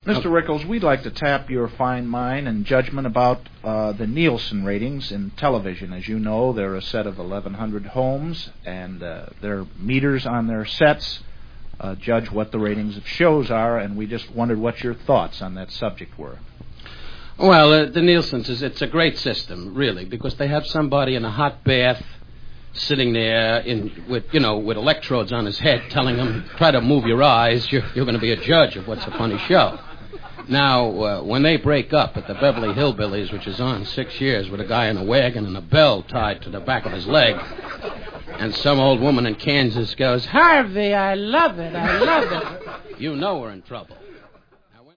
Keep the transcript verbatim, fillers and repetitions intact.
Mister Rickles, we'd like to tap your fine mind and judgment about uh, the Nielsen ratings in television. As you know, they're a set of eleven hundred homes, and uh, their meters on their sets uh, judge what the ratings of shows are, and we just wondered what your thoughts on that subject were. Well, uh, the Nielsen's, is it's a great system, really, because they have somebody in a hot bath sitting there in with, you know, with electrodes on his head telling him, try to move your eyes, you're, you're going to be a judge of what's a funny show. Now, uh, when they break up at the Beverly Hillbillies, which is on six years, with a guy in a wagon and a bell tied to the back of his leg, and some old woman in Kansas goes, Harvey, I love it, I love it, you know we're in trouble.